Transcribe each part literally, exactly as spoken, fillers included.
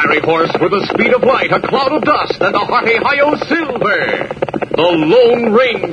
fiery horse with the speed of light, a cloud of dust, and a hearty Hi-Yo Silver, the Lone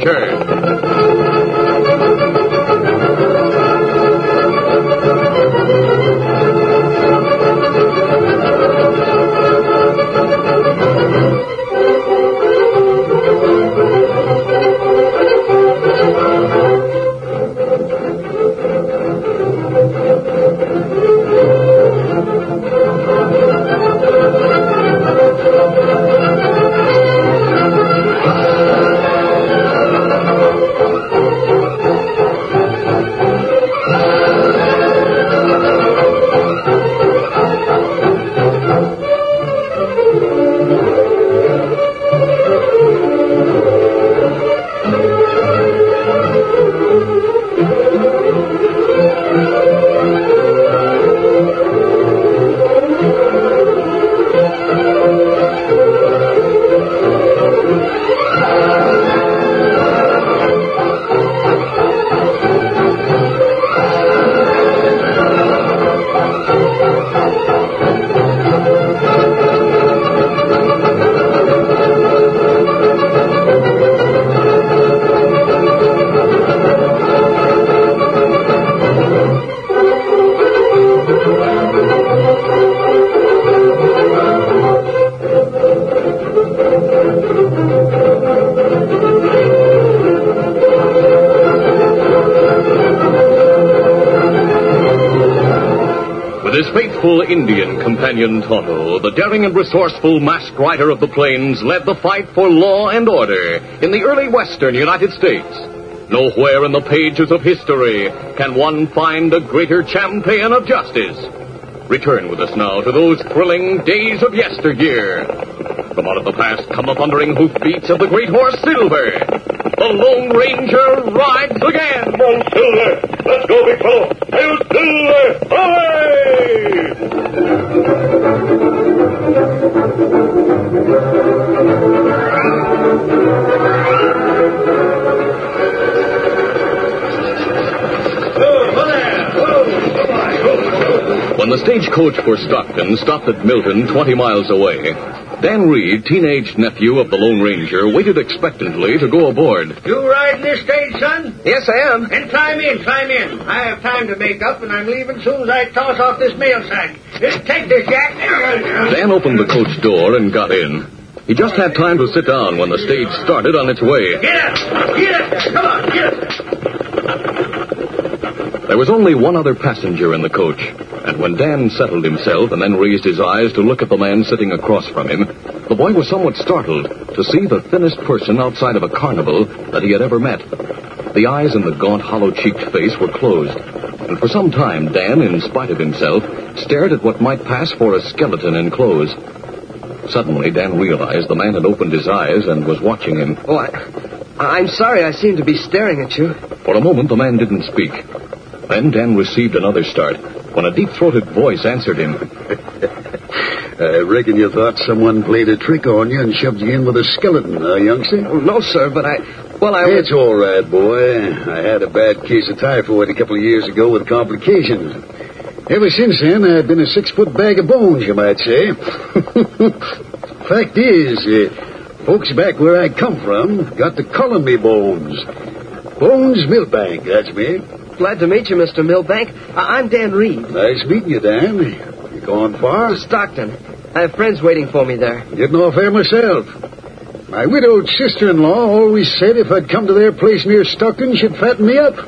Indian companion Tonto, the daring and resourceful masked rider of the plains, led the fight for law and order in the early western United States. Nowhere in the pages of history can one find a greater champion of justice. Return with us now to those thrilling days of yesteryear. From out of the past come the thundering hoofbeats of the great horse Silver. The Lone Ranger rides again. Come on, Silver. Let's go, big fellow. Hail Silver! Away! When the stagecoach for Stockton stopped at Milton, twenty miles away, Dan Reed, teenage nephew of the Lone Ranger, waited expectantly to go aboard. You riding this stage, son? Yes, I am. Then climb in, climb in. I have time to make up, and I'm leaving soon as I toss off this mail sack. Just take this, Jack. Dan opened the coach door and got in. He just had time to sit down when the stage started on its way. Get up! Get up there! Come on, get up there! There was only one other passenger in the coach, and when Dan settled himself and then raised his eyes to look at the man sitting across from him, the boy was somewhat startled to see the thinnest person outside of a carnival that he had ever met. The eyes in the gaunt, hollow-cheeked face were closed, and for some time Dan, in spite of himself, stared at what might pass for a skeleton in clothes. Suddenly, Dan realized the man had opened his eyes and was watching him. Oh, I, I'm sorry I seem to be staring at you. For a moment, the man didn't speak. Then Dan received another start when a deep-throated voice answered him. I reckon you thought someone played a trick on you and shoved you in with a skeleton, huh, youngster? Oh, no, sir, but I... Well, I... It's all right, boy. I had a bad case of typhoid a couple of years ago with complications. Ever since then, I've been a six-foot bag of bones, you might say. Fact is, uh, folks back where I come from got to calling me Bones. Bones Milbank, that's me. Glad to meet you, Mister Milbank. I- I'm Dan Reed. Nice meeting you, Dan. You going far? To Stockton. I have friends waiting for me there. Getting off there myself. My widowed sister-in-law always said if I'd come to their place near Stockton, she'd fatten me up.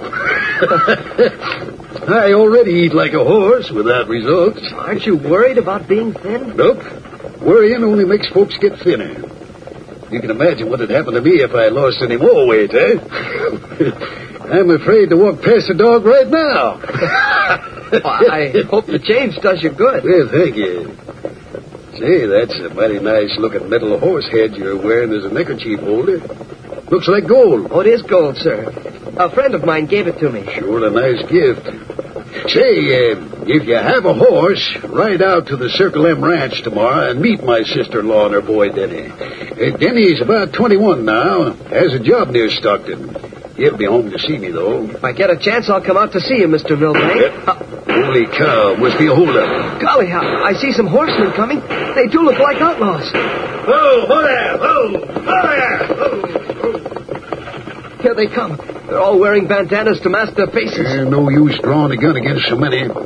I already eat like a horse without results. Aren't you worried about being thin? Nope. Worrying only makes folks get thinner. You can imagine what would happen to me if I lost any more weight, eh? I'm afraid to walk past the dog right now. Well, I hope the change does you good. Well, thank you. Say, that's a mighty nice-looking metal horse head you're wearing as a neckerchief holder. Looks like gold. Oh, it is gold, sir. A friend of mine gave it to me. Sure a nice gift. Say, uh, if you have a horse, ride out to the Circle M Ranch tomorrow and meet my sister-in-law and her boy, Denny. Uh, Denny's about twenty-one now, has a job near Stockton. He'll be home to see me, though. If I get a chance, I'll come out to see you, Mister Milbank. Yeah. Uh, Holy cow, must be a holdup. Golly, I, I see some horsemen coming. They do look like outlaws. Whoa, whoa there, whoa, whoa there, whoa, whoa. Here they come. They're all wearing bandanas to mask their faces. Uh, no use drawing a gun against so many. Whoa,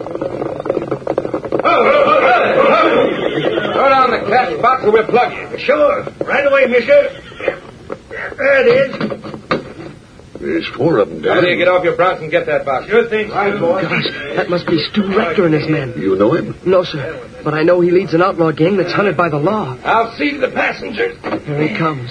whoa, whoa, whoa. Throw down the catch box or we'll plug you. Sure, right away, mister. There it is. There's four of them, Dan. How do you get off your broncs and get that box? Sure thing, right, boy. Gosh, that must be Stu Rector and his men. You know him? No, sir. But I know he leads an outlaw gang that's hunted by the law. I'll see to the passengers. Here he comes.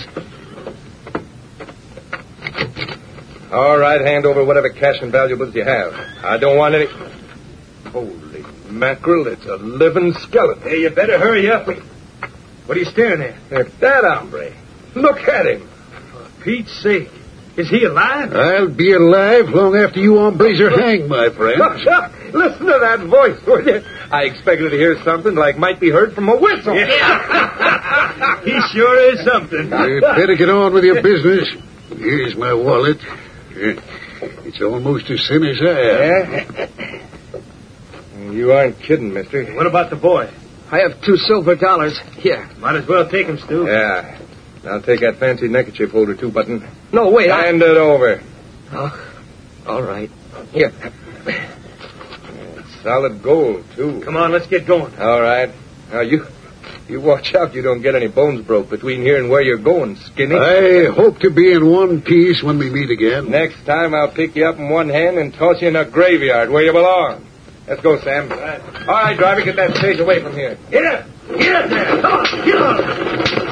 All right, hand over whatever cash and valuables you have. I don't want any... Holy mackerel, it's a living skeleton. Hey, you better hurry up. What are you staring at? At that hombre. Look at him. For Pete's sake. Is he alive? I'll be alive long after you hombres are hanged, my friend. Listen to that voice, will you? I expected to hear something like might be heard from a whistle. Yeah. He sure is something. You'd better get on with your business. Here's my wallet. It's almost as thin as I am. You aren't kidding, mister. What about the boy? I have two silver dollars. Here. Might as well take him, Stu. Yeah. I'll take that fancy neckerchief holder, too, Button. No, wait. I... Hand it over. Oh, all right. Here. Solid gold, too. Come on, let's get going. All right. Now, you you watch out you don't get any bones broke between here and where you're going, Skinny. I hope to be in one piece when we meet again. Next time, I'll pick you up in one hand and toss you in a graveyard where you belong. Let's go, Sam. All right, All right driver, get that stage away from here. Get up! Get up there! Come on, get on!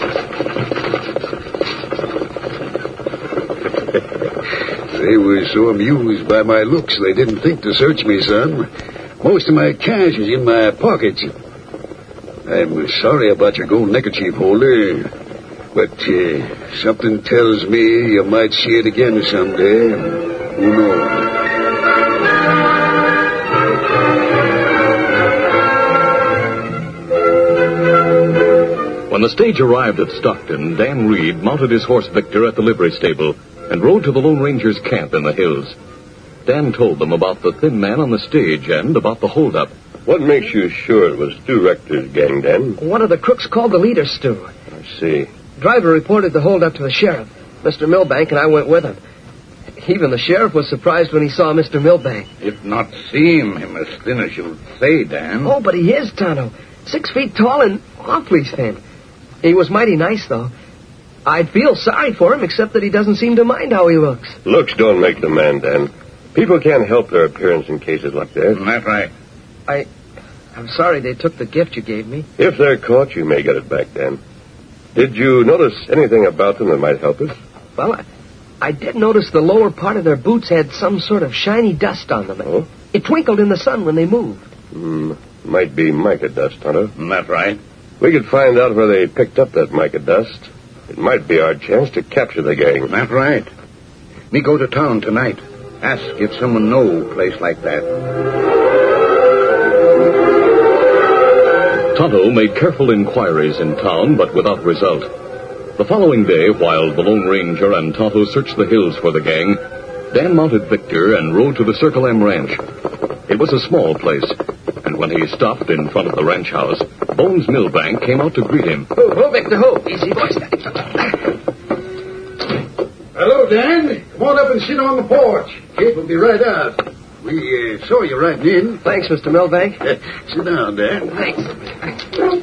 They were so amused by my looks they didn't think to search me, son. Most of my cash is in my pockets. I'm sorry about your gold neckerchief holder, but uh, something tells me you might see it again someday. Who knows? When the stage arrived at Stockton, Dan Reed mounted his horse Victor at the livery stable and rode to the Lone Ranger's camp in the hills. Dan told them about the thin man on the stage and about the holdup. What makes you sure it was Stu Rector's gang, Dan? One of the crooks called the leader, Stu. I see. Driver reported the holdup to the sheriff. Mister Milbank and I went with him. Even the sheriff was surprised when he saw Mister Milbank. Did not seem him as thin as you'd say, Dan. Oh, but he is, Tonto. Six feet tall and awfully thin. He was mighty nice, though. I'd feel sorry for him, except that he doesn't seem to mind how he looks. Looks don't make the man, Dan. People can't help their appearance in cases like that. That's right. I... I'm sorry they took the gift you gave me. If they're caught, you may get it back, Dan. Did you notice anything about them that might help us? Well, I, I did notice the lower part of their boots had some sort of shiny dust on them. Oh? It twinkled in the sun when they moved. Hmm. Might be mica dust, Hunter. That's right. We could find out where they picked up that mica dust. It might be our chance to capture the gang. That's right. Me go to town tonight. Ask if someone know a place like that. Tonto made careful inquiries in town, but without result. The following day, while the Lone Ranger and Tonto searched the hills for the gang, Dan mounted Victor and rode to the Circle M Ranch. It was a small place, and when he stopped in front of the ranch house, Bones Milbank came out to greet him. Ho, ho, Victor, ho. Easy, boys. Hello, Dan. Come on up and sit on the porch. Kate will be right out. We uh, saw you riding in. Thanks, Mister Milbank. Sit down, Dan. Thanks.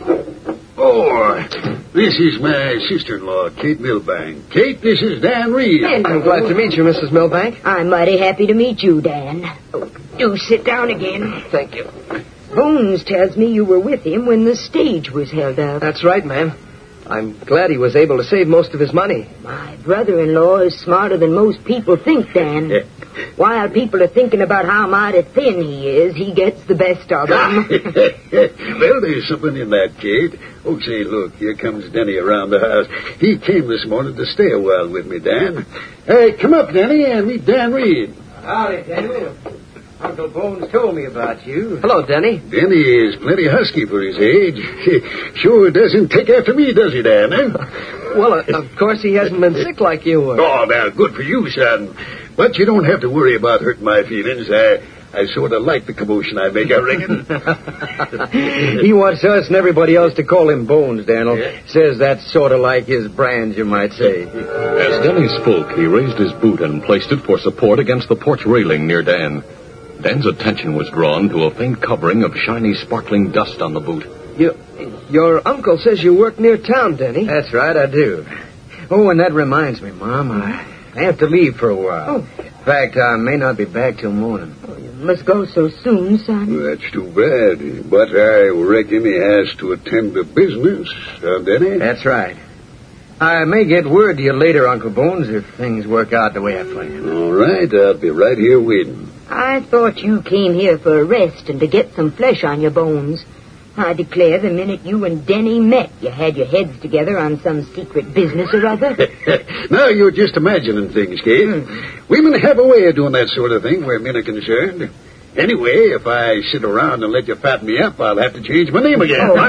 Oh, this is my sister-in-law, Kate Milbank. Kate, this is Dan Reed. I'm glad to meet you, Missus Milbank. I'm mighty happy to meet you, Dan. Oh, do sit down again. Thank you. Bones tells me you were with him when the stage was held up. That's right, ma'am. I'm glad he was able to save most of his money. My brother-in-law is smarter than most people think, Dan. While people are thinking about how mighty thin he is, he gets the best of them. Well, there's something in that, Kate. Oh, say, look, here comes Denny around the house. He came this morning to stay a while with me, Dan. Hey, come up, Denny, and meet Dan Reed. Howdy, Denny. Uncle Bones told me about you. Hello, Denny. Denny is plenty husky for his age. Sure doesn't take after me, does he, Dan? Eh? Well, uh, of course he hasn't been sick like you were. Oh, now, good for you, son. But you don't have to worry about hurting my feelings. I, I sort of like the commotion I make, I reckon. He wants us and everybody else to call him Bones, Daniel. Yeah. Says that's sort of like his brand, you might say. As Denny spoke, he raised his boot and placed it for support against the porch railing near Dan. Dan's attention was drawn to a faint covering of shiny, sparkling dust on the boot. You, your uncle says you work near town, Denny. That's right, I do. Oh, and that reminds me, Mom, I have to leave for a while. Oh. In fact, I may not be back till morning. Oh, you must go so soon, son. Well, that's too bad. But I reckon he has to attend to business, huh, Denny? That's right. I may get word to you later, Uncle Bones, if things work out the way I planned. All right, I'll be right here waiting. I thought you came here for a rest and to get some flesh on your bones. I declare the minute you and Denny met, you had your heads together on some secret business or other. Now you're just imagining things, Kate. Hmm. Women have a way of doing that sort of thing where men are concerned. Anyway, if I sit around and let you fatten me up, I'll have to change my name again. Oh.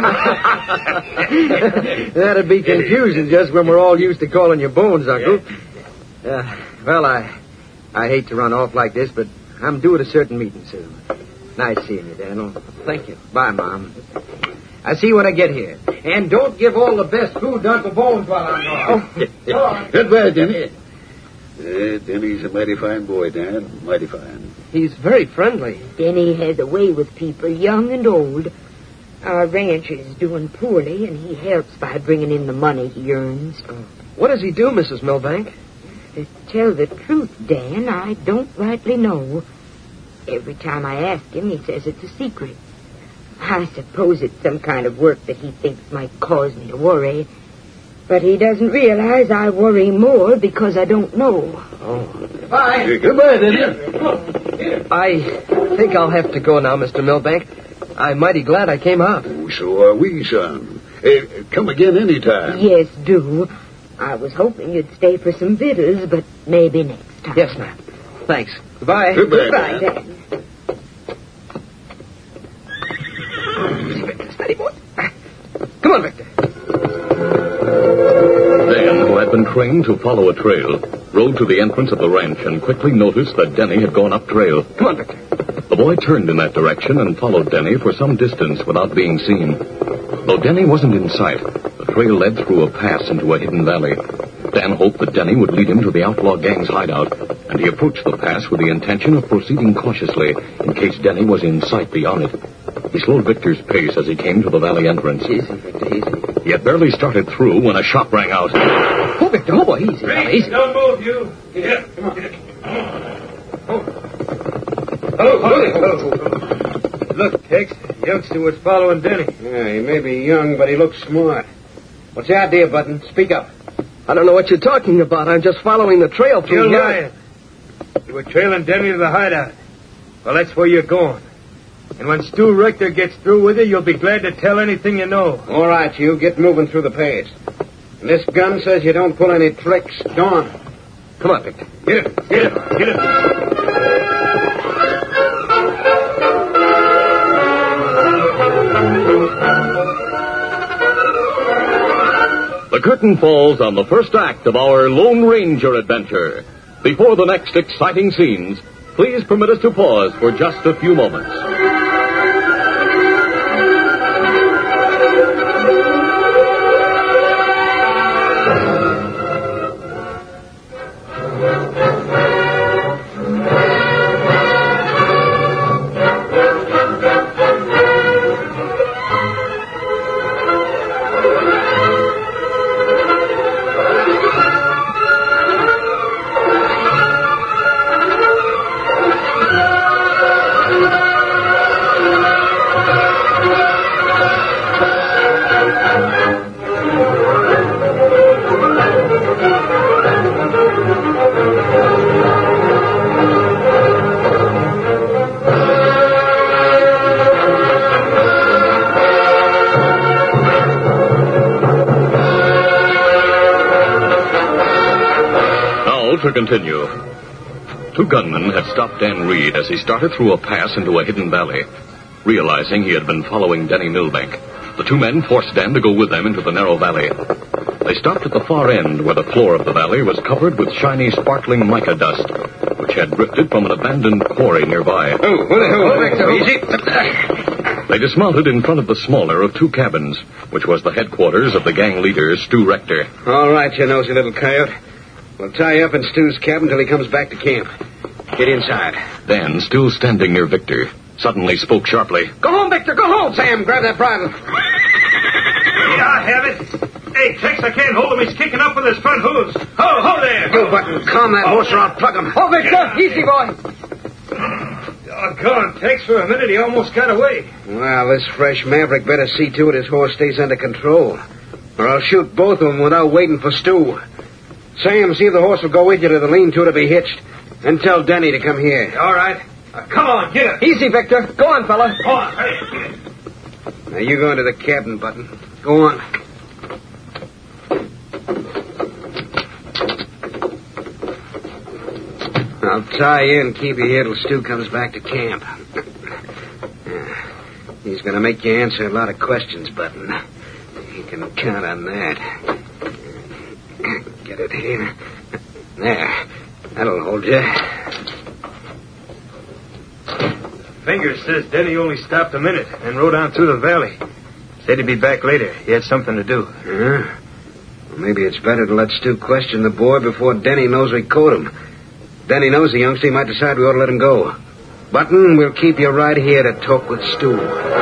That'd be confusing just when we're all used to calling you Bones, Uncle. Uh, well, I I hate to run off like this, but I'm due at a certain meeting soon. Nice seeing you, Daniel. Thank you. Bye, Mom. I'll see you when I get here. And don't give all the best food to Uncle Bones while I'm gone. Oh. Goodbye, Denny. Uh, Denny's a mighty fine boy, Dan. Mighty fine. He's very friendly. Denny has a way with people, young and old. Our ranch is doing poorly, and he helps by bringing in the money he earns. Uh, what does he do, Missus Milbank? To tell the truth, Dan, I don't rightly know. Every time I ask him, he says it's a secret. I suppose it's some kind of work that he thinks might cause me to worry. But he doesn't realize I worry more because I don't know. Oh. Bye. Hey, goodbye, Denny. I think I'll have to go now, Mister Milbank. I'm mighty glad I came out. Oh, so are we, son. Hey, come again any time. Yes, do. I was hoping you'd stay for some victuals, but maybe next time. Yes, ma'am. Thanks. Goodbye. Goodbye, Goodbye, Dan. Steady, boy. Come on, Victor. Dan, who had been trained to follow a trail, rode to the entrance of the ranch and quickly noticed that Denny had gone up trail. Come on, Victor. The boy turned in that direction and followed Denny for some distance without being seen. Though Denny wasn't in sight, the trail led through a pass into a hidden valley. Dan hoped that Denny would lead him to the outlaw gang's hideout, and he approached the pass with the intention of proceeding cautiously in case Denny was in sight beyond it. He slowed Victor's pace as he came to the valley entrance. Easy, Victor, easy. He had barely started through when a shot rang out. Oh, Victor, oh, boy, easy. Ray, easy. Don't move, you. Get up. Come on. Get up. Hello, hello, hello. Look, Tex, the youngster was following Denny. Yeah, he may be young, but he looks smart. What's the idea, Button? Speak up. I don't know what you're talking about. I'm just following the trail through You're here. lying. You were trailing Denny to the hideout. Well, that's where you're going. And when Stu Richter gets through with you, you'll be glad to tell anything you know. All right, you. Get moving through the pace. And this gun says you don't pull any tricks. Go on. Come on, Victor. Get it. Get it. Get it. The curtain falls on the first act of our Lone Ranger adventure. Before the next exciting scenes, please permit us to pause for just a few moments. To continue. Two gunmen had stopped Dan Reed as he started through a pass into a hidden valley. Realizing he had been following Denny Milbank, the two men forced Dan to go with them into the narrow valley. They stopped at the far end where the floor of the valley was covered with shiny, sparkling mica dust, which had drifted from an abandoned quarry nearby. Oh, what the hell? Victor, easy. They dismounted in front of the smaller of two cabins, which was the headquarters of the gang leader, Stu Rector. All right, you nosy little coyote. We'll tie you up in Stu's cabin till he comes back to camp. Get inside. Dan, still standing near Victor, suddenly spoke sharply. Go home, Victor, go home. Sam, grab that bridle. Yeah, I have it. Hey, Tex, I can't hold him. He's kicking up with his front hooves. Ho, ho there. Go, Button. Calm that horse or I'll plug him. Oh, Victor, easy, boy. Doggone, Tex, for a minute he almost got away. Well, this fresh maverick better see to it his horse stays under control, or I'll shoot both of them without waiting for Stu. Sam, see if the horse will go with you to the lean-to to be hitched, and tell Denny to come here. All right. Uh, come on, get it. Easy, Victor. Go on, fella. Go on, hey. Now, you go into the cabin, Button. Go on. I'll tie you and keep you here till Stu comes back to camp. He's going to make you answer a lot of questions, Button. You can count on that. Get it here. There. That'll hold you. Fingers says Denny only stopped a minute and rode on through the valley. Said he'd be back later. He had something to do. Huh? Well, maybe it's better to let Stu question the boy before Denny knows we caught him. Denny knows the youngster. He might decide we ought to let him go. Button, we'll keep you right here to talk with Stu.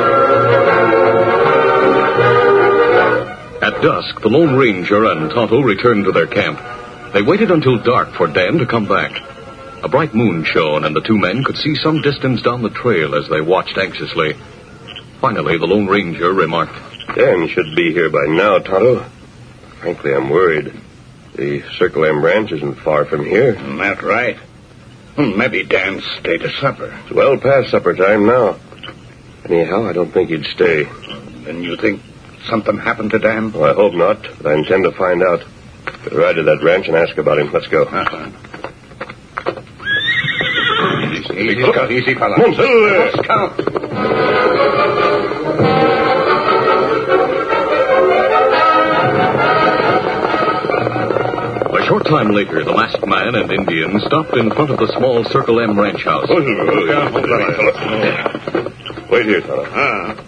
At dusk, the Lone Ranger and Tonto returned to their camp. They waited until dark for Dan to come back. A bright moon shone, and the two men could see some distance down the trail as they watched anxiously. Finally, the Lone Ranger remarked, Dan should be here by now, Tonto. Frankly, I'm worried. The Circle M ranch isn't far from here. That's right. Maybe Dan stay to supper. It's well past supper time now. Anyhow, I don't think he'd stay. Then you think something happened to Dan? Well, I hope not, but I intend to find out. We'll ride to that ranch and ask about him. Let's go. Uh-huh. Easy, Easy, Scout, easy, fella. Let's count. A short time later, the masked man and Indian stopped in front of the small Circle M ranch house. Wait here, Tonto. Ah.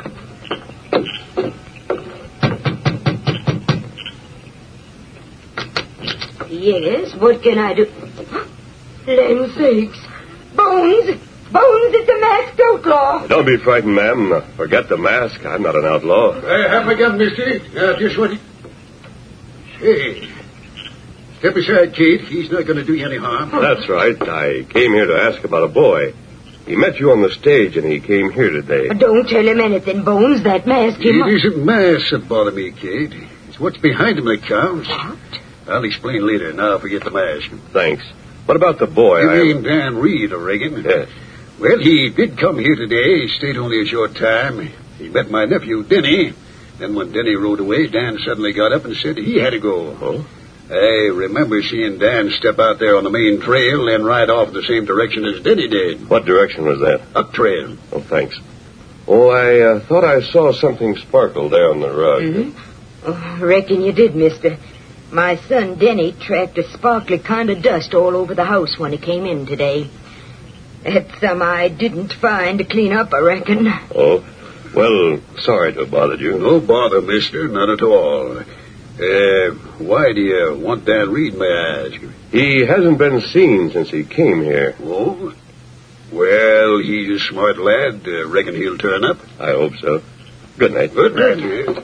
Yes, what can I do? Land sakes. Bones! Bones, it's a masked outlaw. Don't be frightened, ma'am. Forget the mask. I'm not an outlaw. Uh, have a gun, mister. Uh, just what... Hey. Step aside, Kate. He's not going to do you any harm. That's right. I came here to ask about a boy. He met you on the stage, and he came here today. Don't tell him anything, Bones. That mask him... It isn't mask that bother me, Kate. It's what's behind him that counts. What? I'll explain later. Now forget the mask. Thanks. What about the boy? You I... mean Dan Reed, I reckon? Yes. Well, he did come here today. He stayed only a short time. He met my nephew, Denny. Then when Denny rode away, Dan suddenly got up and said he had to go. Oh? I remember seeing Dan step out there on the main trail and ride off the same direction as Denny did. What direction was that? Up trail. Oh, thanks. Oh, I uh, thought I saw something sparkle there on the rug. Mm-hmm. Oh, reckon you did, mister. My son Denny tracked a sparkly kind of dust all over the house when he came in today. That's some I didn't find to clean up, I reckon. Oh? Well, sorry to have bothered you. No bother, mister. Not at all. Uh, why do you want Dan Reed, may I ask? He hasn't been seen since he came here. Oh? Well, he's a smart lad. Uh, reckon he'll turn up. I hope so. Good night. Good night, dear.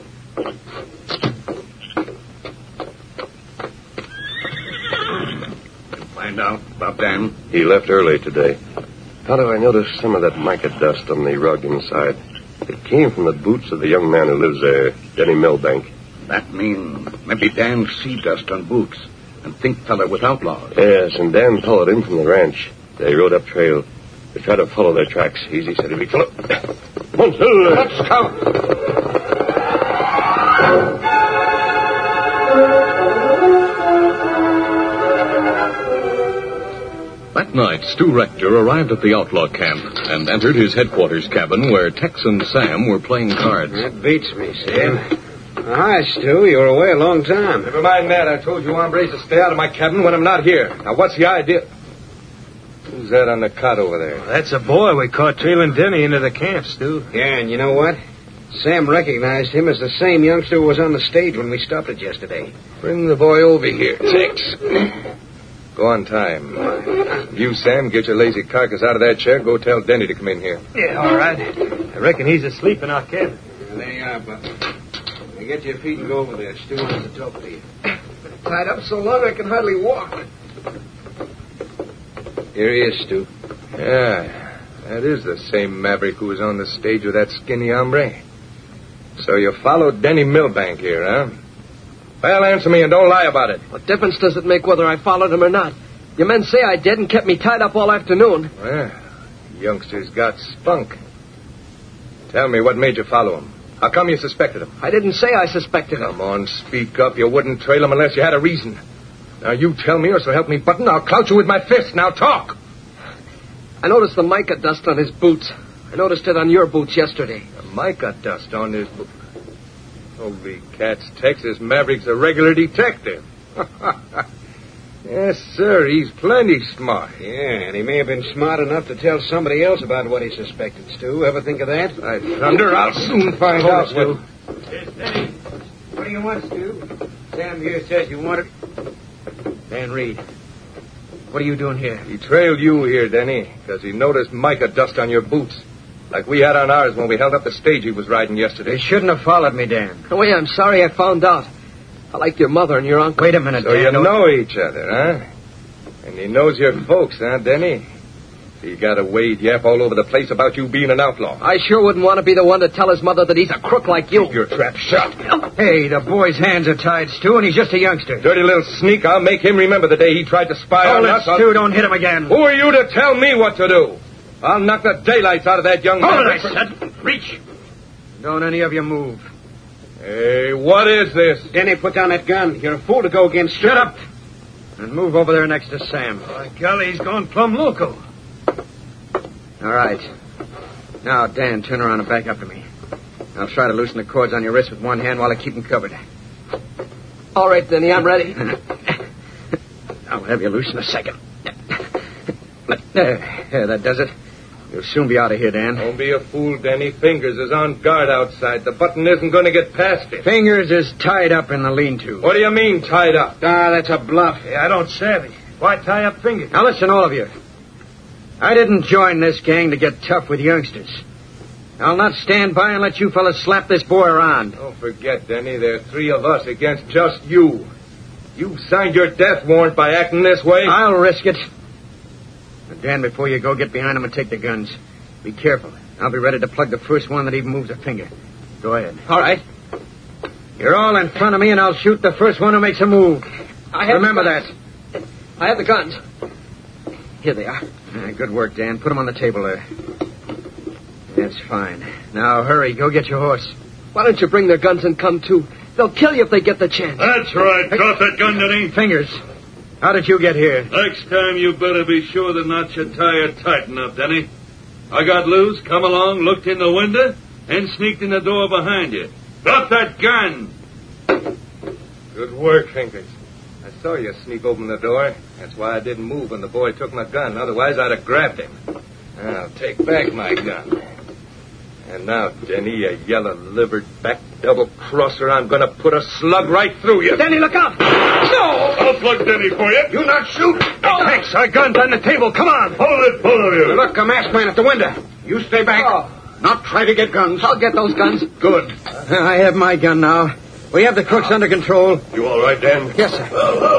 Find out about Dan? He left early today. Tonto, I noticed some of that mica dust on the rug inside. It came from the boots of the young man who lives there, Denny Milbank. That mean maybe Dan see dust on boots and think feller with outlaws. Yes, and Dan followed him from the ranch. They rode up trail. They tried to follow their tracks. Easy, steady, big fellow. Monsieur! Let's count. That night, Stu Rector arrived at the outlaw camp and entered his headquarters cabin where Tex and Sam were playing cards. That beats me, Sam. Hi, Stu. You were away a long time. Never mind that. I told you hombres to stay out of my cabin when I'm not here. Now, what's the idea? Who's that on the cot over there? That's a boy we caught trailing Denny into the camp, Stu. Yeah, and you know what? Sam recognized him as the same youngster who was on the stage when we stopped it yesterday. Bring the boy over here, Tex. Go on time. You, Sam, get your lazy carcass out of that chair. Go tell Denny to come in here. Yeah, all right. I reckon he's asleep in our cabin. Well, there you are, Buck. Now get your feet and go over there. Stu wants to talk to you. Tied up so long I can hardly walk. Here he is, Stu. Yeah, that is the same maverick who was on the stage with that skinny hombre. So you followed Denny Milbank here, huh? Well, answer me and don't lie about it. What difference does it make whether I followed him or not? Your men say I did and kept me tied up all afternoon. Well, youngster's got spunk. Tell me, what made you follow him? How come you suspected him? I didn't say I suspected him. Come on, speak up. You wouldn't trail him unless you had a reason. Now, you tell me, or so help me button, I'll clout you with my fist. Now, talk. I noticed the mica dust on his boots. I noticed it on your boots yesterday. The mica dust on his boots. Holy cats, Texas Maverick's a regular detective. Yes, sir, he's plenty smart. Yeah, and he may have been smart enough to tell somebody else about what he suspected, Stu. Ever think of that? I thunder, I'll soon find Hold out, it, Stu. what... Yes, Denny. What do you want, Stu? Sam here says you want it. Dan Reed, what are you doing here? He trailed you here, Denny, because he noticed mica dust on your boots. Like we had on ours when we held up the stage he was riding yesterday. They shouldn't have followed me, Dan. Oh, yeah, I'm sorry I found out. I liked your mother and your uncle. Wait a minute, So Dan. you Don't- know each other, huh? And he knows your folks, huh, Denny? He got a wade yap all over the place about you being an outlaw. I sure wouldn't want to be the one to tell his mother that he's a crook like you. Your trap shut. Hey, the boy's hands are tied, Stu, and he's just a youngster. Dirty little sneak, I'll make him remember the day he tried to spy Oh, on let us. I'll- Stu, don't hit him again. Who are you to tell me what to do? I'll knock the daylights out of that young Hold man. it, I said. Reach. Don't any of you move. Hey, what is this? Denny, put down that gun. You're a fool to go against... Shut up. And move over there next to Sam. By golly, he's gone plumb loco. All right. Now, Dan, turn around and back up to me. I'll try to loosen the cords on your wrist with one hand while I keep them covered. All right, Denny, I'm ready. I'll have you loose in a second. There, there, that does it. You'll soon be out of here, Dan. Don't be a fool, Denny. Fingers is on guard outside. The button isn't going to get past it. Fingers is tied up in the lean-to. What do you mean, tied up? Ah, that's a bluff. Hey, I don't savvy. Why tie up fingers? Now listen, all of you. I didn't join this gang to get tough with youngsters. I'll not stand by and let you fellas slap this boy around. Don't forget, Denny, there are three of us against just you. You signed your death warrant by acting this way. I'll risk it. But Dan, before you go, get behind him and take the guns. Be careful. I'll be ready to plug the first one that even moves a finger. Go ahead. All right. You're all in front of me, and I'll shoot the first one who makes a move. I have Remember the that. I have the guns. Here they are. Ah, good work, Dan. Put them on the table there. That's fine. Now, hurry. Go get your horse. Why don't you bring their guns and come, too? They'll kill you if they get the chance. That's right. Drop that gun, Denny. Fingers. How did you get here? Next time you better be sure the knots you tie are tight enough, Denny. I got loose, come along, looked in the window, and sneaked in the door behind you. Drop that gun! Good work, Fingers. I saw you sneak open the door. That's why I didn't move when the boy took my gun. Otherwise, I'd have grabbed him. I'll take back my gun. And now, Denny, you yellow-livered back double-crosser, I'm going to put a slug right through you. Denny, look out! No! I'll plug Denny for you. You not shoot! Oh. Thanks. Our guns on the table. Come on. Hold it, both of you. Look, a masked man at the window. You stay back. Oh. Not try to get guns. I'll get those guns. Good. I have my gun now. We have the crooks under control. You all right, Dan? Yes, sir.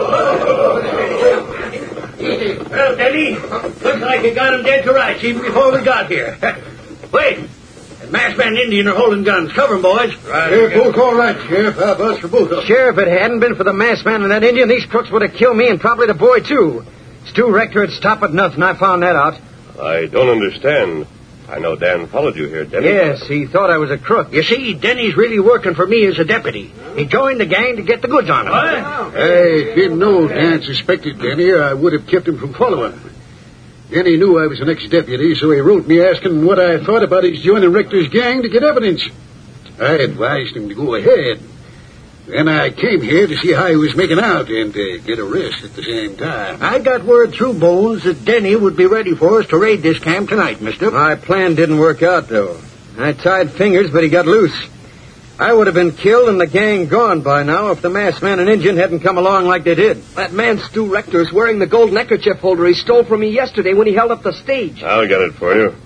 Well, Denny, looks like you got him dead to rights even before we got here. Wait. That masked man and Indian are holding guns. Cover 'em, boys. Right. They're both all right, Sheriff. How about for both of them? Sheriff, if it hadn't been for the masked man and that Indian, these crooks would have killed me and probably the boy, too. Stu Rector would stop at nothing. I found that out. I don't understand. I know Dan followed you here, Denny. Yes, he thought I was a crook. You see, Denny's really working for me as a deputy. He joined the gang to get the goods on him. Hey, if he'd known Dan suspected Denny, I would have kept him from following. Denny knew I was an ex-deputy, so he wrote me asking what I thought about his joining Rector's gang to get evidence. I advised him to go ahead. Then I came here to see how he was making out and to get a rest at the same time. I got word through Bones that Denny would be ready for us to raid this camp tonight, mister. My plan didn't work out, though. I tied fingers, but he got loose. I would have been killed and the gang gone by now if the masked man and Injun hadn't come along like they did. That man, Stu Rector, is wearing the gold neckerchief holder he stole from me yesterday when he held up the stage. I'll get it for you.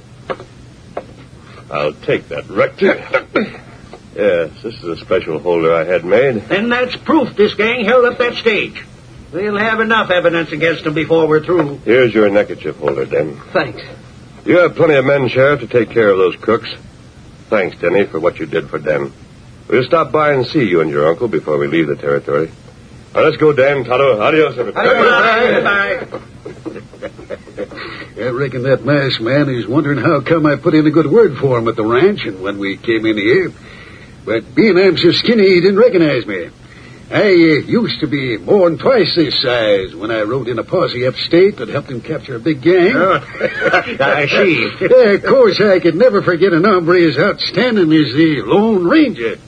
I'll take that, Rector. Yes, this is a special holder I had made. Then that's proof this gang held up that stage. We'll have enough evidence against them before we're through. Here's your neckerchief holder, Den. Thanks. You have plenty of men, Sheriff, to take care of those crooks. Thanks, Denny, for what you did for Den. We'll stop by and see you and your uncle before we leave the territory. Now, let's go, Dan. Tonto. Adios, everybody. Bye-bye. I reckon that masked man is wondering how come I put in a good word for him at the ranch and when we came in here. But being I'm so skinny, he didn't recognize me. I uh, used to be more than twice this size when I rode in a posse upstate that helped him capture a big gang. Oh, I see. Yeah, of course, I could never forget an hombre as outstanding as the Lone Ranger.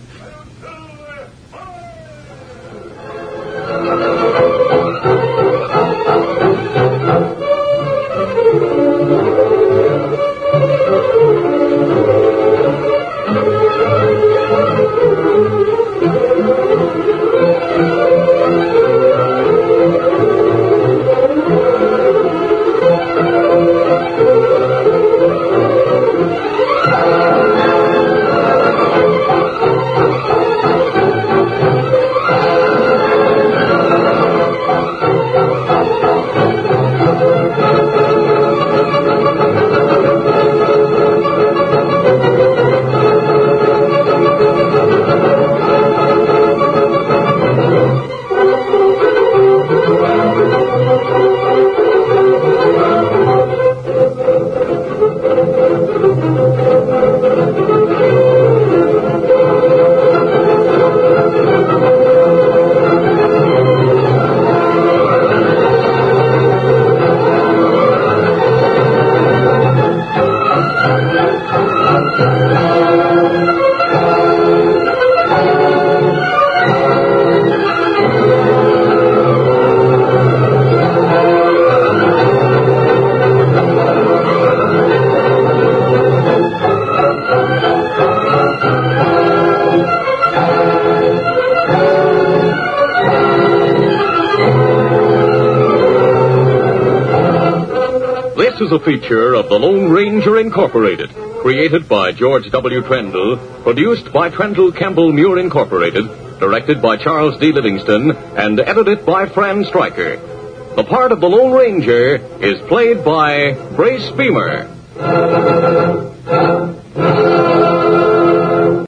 This is a feature of the Lone Ranger Incorporated, created by George W. Trendle, produced by Trendle Campbell Muir Incorporated, directed by Charles D. Livingston, and edited by Fran Stryker. The part of the Lone Ranger is played by Brace Beamer.